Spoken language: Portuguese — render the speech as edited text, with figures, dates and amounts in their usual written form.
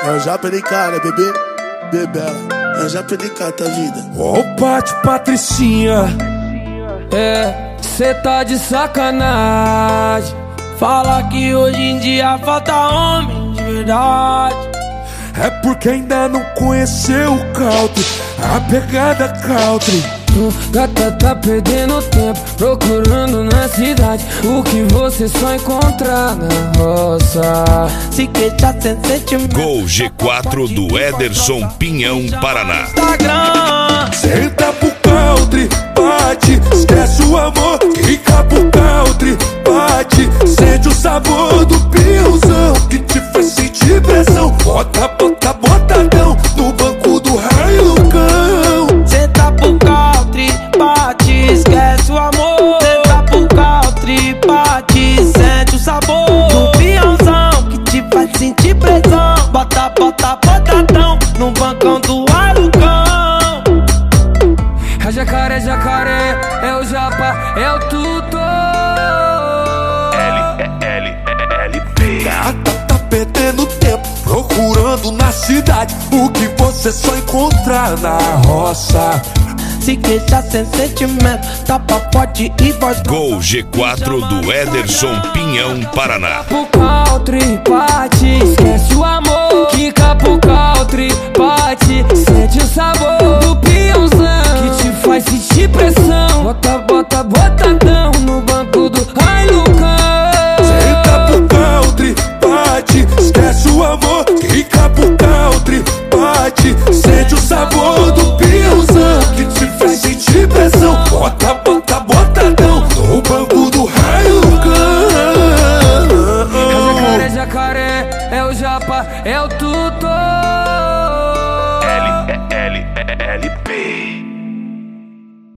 Eu já perdi cara, bebê, bebela. Eu já perdi cara da vida. Ô Pati Patricinha, cê tá de sacanagem. Fala que hoje em dia falta homem de verdade. É porque ainda não conheceu o country, a pegada country. Gata tá perdendo tempo procurando na cidade o que você só encontrar na roça. Se queixar sem sentimento. Gol G4 do Ederson Pinhão, Paraná. Instagram. Senta pro country, bate, esquece o amor, fica pro country, bate, sente o sabor do pinhãozão que te faz sentir pressão. Bota, bota, botadão no banco do Hilux. Senta pro country, bate, esquece o amor. Senta pro country, bate, sente o sabor do pinhãozão que te faz sentir pressão. Bota, bota, botadão no bancão do Hilux. É jacaré, jacaré, é o japa, é o tutor. LLP. Gata tá perdendo tempo procurando na cidade o que você só encontrar na roça. Se queixar sem sentimento, tapa forte e voz. Gol G4 do Ederson Pinhão, Paraná. Pro country, bate, esquece o amor. Fica pro country, bate, sente o sabor do pinhãozão que te faz sentir pressão. Bota, bota, botadão no banco do Hilux. Senta pro country, bate, esquece o amor, fica pro country, bate, sente o sabor do pinhãozão que te faz sentir pressão. Bota, bota, botadão no banco do Hilux. É jacaré, jacaré, é o japa, é o tutor.